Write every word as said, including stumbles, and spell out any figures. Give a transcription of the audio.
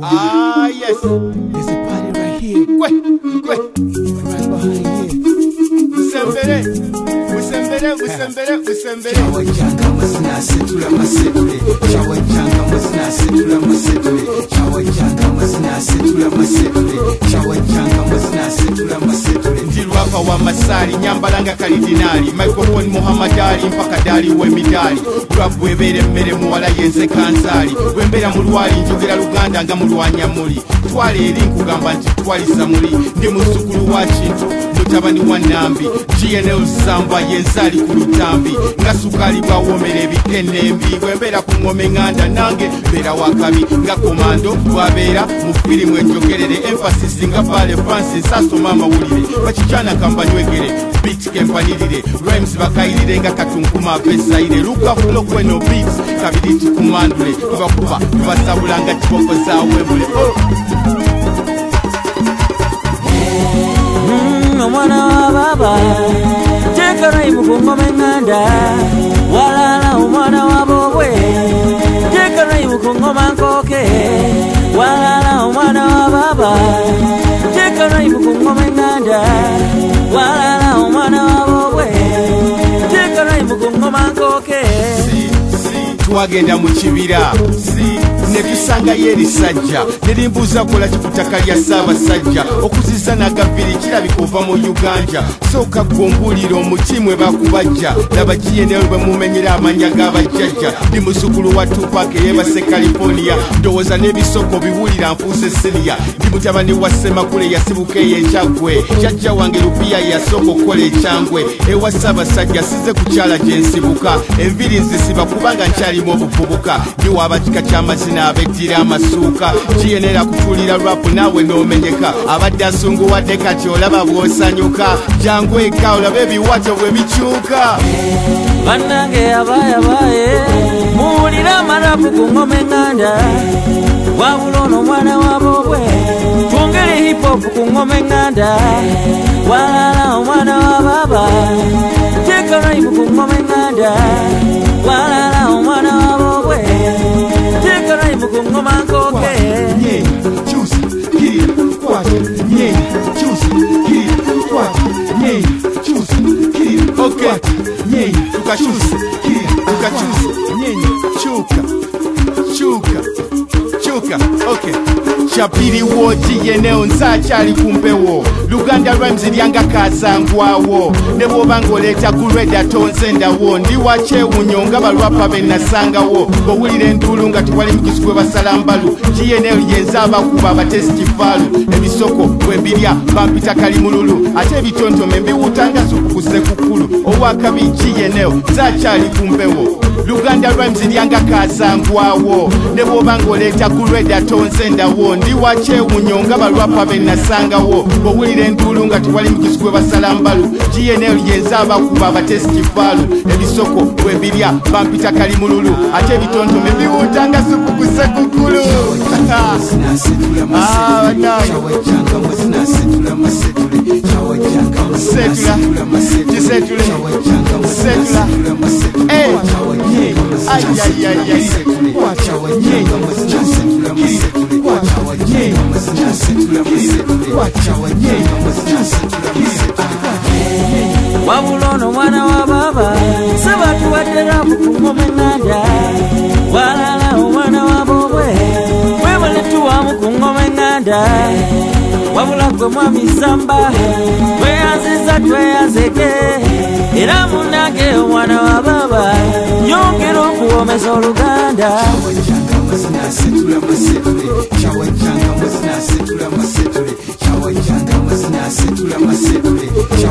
Ah, yes. There's a party right here. Kwe, kwe. Right behind here. Musembere, musembere, musembere, musembere. Chawa janga masina setula masetule. Chawa janga masina setula masetule. Chawa janga masina setula masetule. Chawa janga masina setula masetule. Ndilwapa wa masari, nyambalanga kalidinari. Microphone Muhammad Ali, mpaka dali wemidali. Rap webere mmere muwala yenze kanzali. Wembera mulwali, njogera Luganda nga mulwanya muli. Twale eri nkugamba nti twalisa muli. Ndi musukulu wa Kintu, mutabani wa Nambi. G N L Samba yenzali ku lutambi. Nga sukali bwawomera ebikene embi. Wembera ku ngome nganda nange bera wakabi. Nga komando bwabeera mu firimu enjogerere. Emphasis nga Bale Francis asoma amawulire. Bakikyana kambanywegere beat kempanirire. Rhymes bakayirire nga katunkuma apesaire. Luka fulo kweno beats kabiri tukumandule. Tubakuba tubasabula nga kiboko zawebule. Oh. Mwana wa baba teka raimu kungome nganda walala umwana wa bobwe teka raimu kungoma nkoke walala umwana wa baba teka raimu kungome nganda walala umwana wa bobwe teka raimu kungoma nkoke twagenda mu kibira ne tusanga yeri sajja nerimbuza kola kikutaka lya Ssaabasajja okuziza nagaviri kirabika ova mu Uganda soka gombulira omutimwe bakubajja laba G N L bwe mumenyera amanya g'abajjajja ndi musukulu wa Tupac eyebase California ndowooza n'ebisoko biwulira nfuuse Syria ndi mutabani wa Ssemakule yasibuka ey'ekyagwe jjajja wange Rupiya yasooka okukola ekyangwe ewa Ssaabasajja size kukyala gye nsibuka enviri nzisiba kubanga nkyalimu obuvubuka ndi w'abakika ky'amazina abeddira amasuuka G N L akutuulira rap naawe n'omenyeka abadde asunguwadde kati olaba bw'osanyuka jangu eka olabe ebiwato bwe bikyuka bannange abayabaye muwulira amarapu ku ngome nganda wabula ono omwana wa bobwe twongere hip hop ku ngome nganda walala omwana wa baba teka raimu ku ngome nganda walala omwana wa bobwe teka raimu ku ngoma nkoke nyeni chusi kiri kwati nyeni chusi kiri kwati nyeni chusi kiri okay nyeni tukachusi kiri tukachusi nyeni chuka chuka chuka okay Chapiri wo G N L nsakyali kumpewo Luganda Rhymes lyanga kazangwawo ne bwoba ng'oleeta ku Reda tonzendawo ndi wakyewunyo nga balwapa be nasangawo bw'owulira enduulu nga tewali mukisi gwe basala mbalu G N L yenza abakuba abatesitifalu ebisoko bwe mbirya bampita kalimululu ate ebitontome mbiwutanga sukukuse kukulu owakabi G N L nsakyali kumpewo Luganda Rhymes lyanga kazangwawo ne bwoba ng'oleeta ku Reda tonzendawo ndi wakyewunyo nga balwapa be nasangawo bw'owulira enduulu nga tewali mukisi gwe basala mbalu G N L yenza abakuba abatesitifalu ebisoko bwe mbirya bampita kalimululu ate ebitontome mbiwutanga sukukuse kukulu setula kisetule setula eh ay ay ay ay wacha wenye wacha wenye wacha wenye wabula ono mwana wa baba sabatu wadera ku ngome nganda walala omwana wa bobwe webale tuwamu ku ngome nganda wabula gwe mwami Samba tweyaziza tweyazeke era munange omwana wa baba yongera okuwomeza oluganda masina setula masetule chawa janga masina setula masetule chawa janga masina setula masetule